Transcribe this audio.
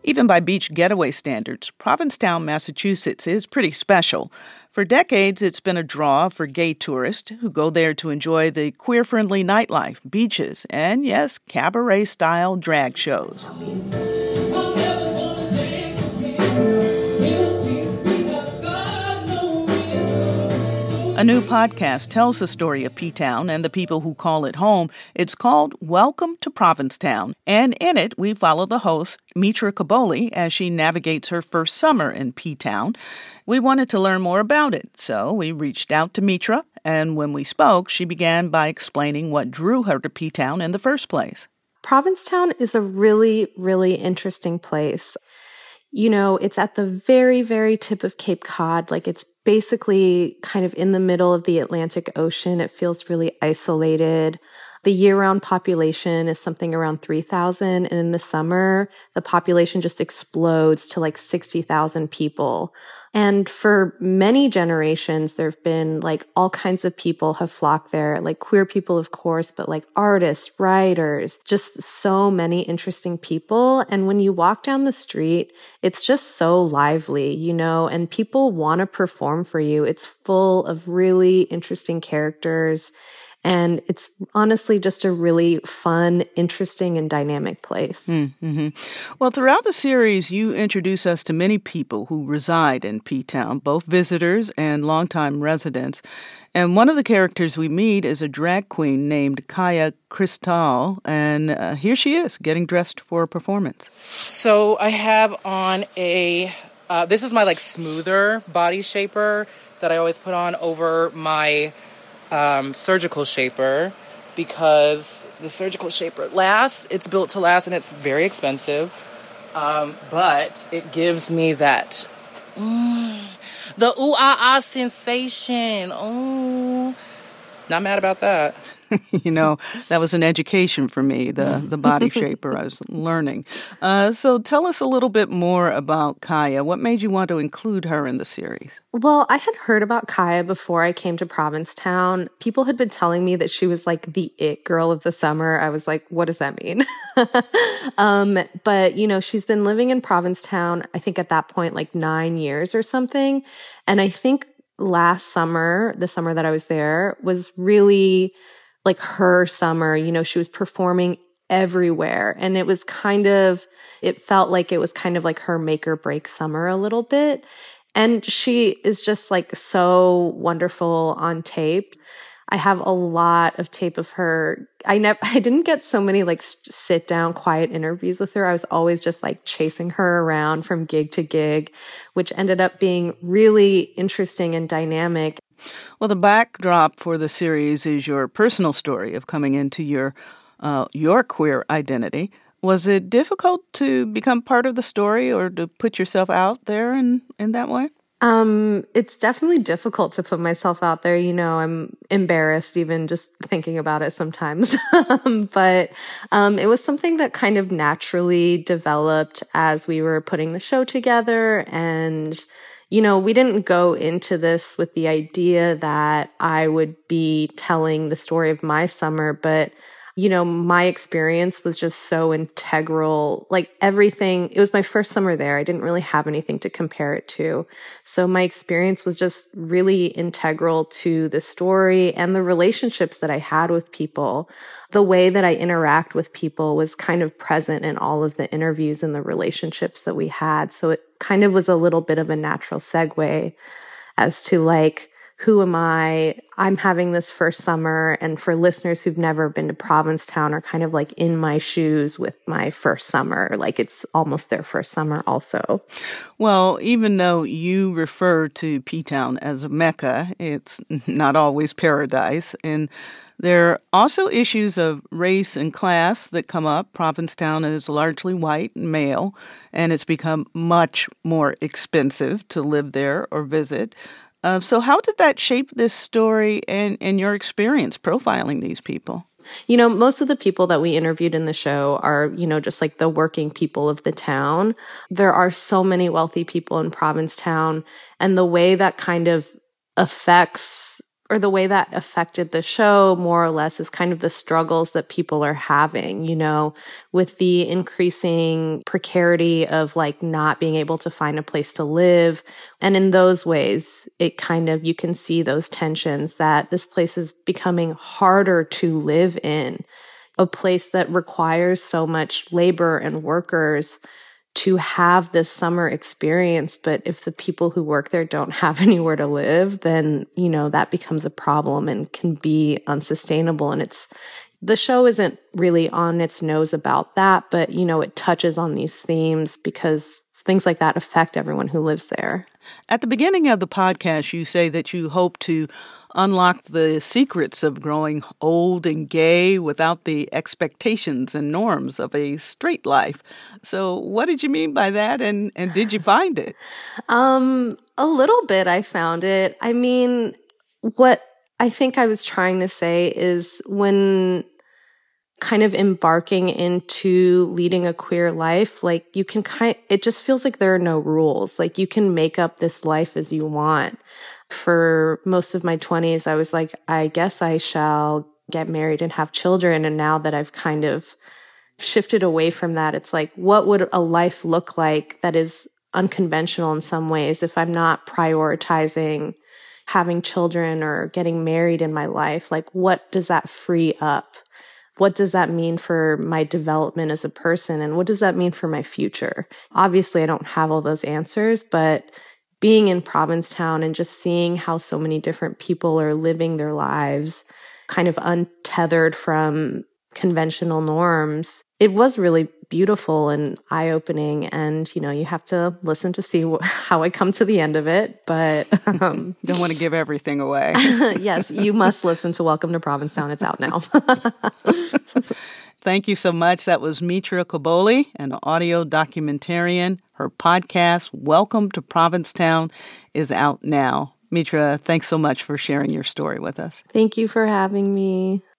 Even by beach getaway standards, Provincetown, Massachusetts is pretty special. For decades, it's been a draw for gay tourists who go there to enjoy the queer-friendly nightlife, beaches, and, yes, cabaret-style drag shows. A new podcast tells the story of P-Town and the people who call it home. It's called Welcome to Provincetown, and in it, we follow the host, Mitra Kaboli, as she navigates her first summer in P-Town. We wanted to learn more about it, so we reached out to Mitra, and when we spoke, she began by explaining what drew her to P-Town in the first place. Provincetown is a really, really interesting place. You know, it's at the very, very tip of Cape Cod. Like, it's basically kind of in the middle of the Atlantic Ocean. It feels really isolated. The year-round population is something around 3,000. And in the summer, the population just explodes to like 60,000 people. And for many generations, there have been like all kinds of people have flocked there, like queer people, of course, but like artists, writers, just so many interesting people. And when you walk down the street, it's just so lively, you know, and people want to perform for you. It's full of really interesting characters. And it's honestly just a really fun, interesting, and dynamic place. Mm-hmm. Well, throughout the series, you introduce us to many people who reside in P-Town, both visitors and longtime residents. And one of the characters we meet is a drag queen named Kaya Cristal. And here she is, getting dressed for a performance. So I have on this is my like smoother body shaper that I always put on over my surgical shaper, because the surgical shaper lasts. It's built to last, and it's very expensive. But it gives me that the ooh-ah-ah sensation. Oh, not mad about that. You know, that was an education for me, the body shaper I was learning. So tell us a little bit more about Kaya. What made you want to include her in the series? Well, I had heard about Kaya before I came to Provincetown. People had been telling me that she was like the it girl of the summer. I was like, what does that mean? But, you know, she's been living in Provincetown, I think at that point, like 9 years or something. And I think last summer, the summer that I was there, was really like her summer. You know, she was performing everywhere. And it felt like it was kind of like her make or break summer a little bit. And she is just like so wonderful on tape. I have a lot of tape of her. I didn't get so many like sit down quiet interviews with her. I was always just like chasing her around from gig to gig, which ended up being really interesting and dynamic. Well, the backdrop for the series is your personal story of coming into your queer identity. Was it difficult to become part of the story or to put yourself out there in that way? It's definitely difficult to put myself out there. You know, I'm embarrassed even just thinking about it sometimes. But it was something that kind of naturally developed as we were putting the show together. And you know, we didn't go into this with the idea that I would be telling the story of my summer, but, you know, my experience was just so integral. Like everything, it was my first summer there. I didn't really have anything to compare it to. So my experience was just really integral to the story and the relationships that I had with people. The way that I interact with people was kind of present in all of the interviews and the relationships that we had. So it kind of was a little bit of a natural segue as to like, who am I? I'm having this first summer. And for listeners who've never been to Provincetown are kind of like in my shoes with my first summer. Like it's almost their first summer also. Well, even though you refer to P-Town as a Mecca, it's not always paradise. And there are also issues of race and class that come up. Provincetown is largely white and male, and it's become much more expensive to live there or visit. So how did that shape this story and your experience profiling these people? You know, most of the people that we interviewed in the show are, you know, just like the working people of the town. There are so many wealthy people in Provincetown, and the way that kind of affects or the way that affected the show more or less is kind of the struggles that people are having, you know, with the increasing precarity of like not being able to find a place to live. And in those ways, it kind of, you can see those tensions that this place is becoming harder to live in, a place that requires so much labor and workers to have this summer experience. But if the people who work there don't have anywhere to live, then, you know, that becomes a problem and can be unsustainable. And the show isn't really on its nose about that, but, you know, it touches on these themes because things like that affect everyone who lives there. At the beginning of the podcast, you say that you hope to unlock the secrets of growing old and gay without the expectations and norms of a straight life. So what did you mean by that, and did you find it? A little bit, I found it. I mean, what I think I was trying to say is when kind of embarking into leading a queer life, like you can it just feels like there are no rules. Like you can make up this life as you want. For most of my 20s, I was like, I guess I shall get married and have children. And now that I've kind of shifted away from that, it's like, what would a life look like that is unconventional in some ways if I'm not prioritizing having children or getting married in my life? Like, what does that free up? What does that mean for my development as a person? And what does that mean for my future? Obviously, I don't have all those answers, but being in Provincetown and just seeing how so many different people are living their lives kind of untethered from conventional norms, it was really beautiful and eye-opening. And, you know, you have to listen to see how I come to the end of it. But don't want to give everything away. Yes, you must listen to Welcome to Provincetown. It's out now. Thank you so much. That was Mitra Kobole, an audio documentarian. Her podcast, Welcome to Provincetown, is out now. Mitra, thanks so much for sharing your story with us. Thank you for having me.